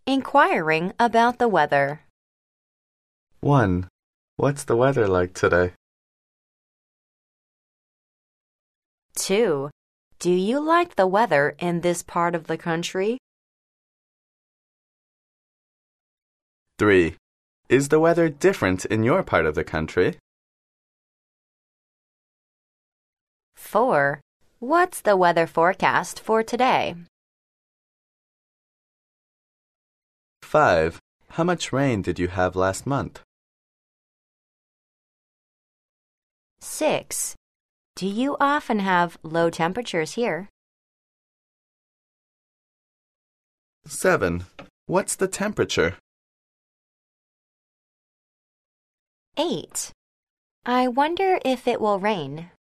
Inquiring about the weather. 1. What's the weather like today? 2. Do you like the weather in this part of the country? 3. Is the weather different in your part of the country? 4. What's the weather forecast for today? 5. How much rain did you have last month? 6. Do you often have low temperatures here? 7. What's the temperature? 8. I wonder if it will rain.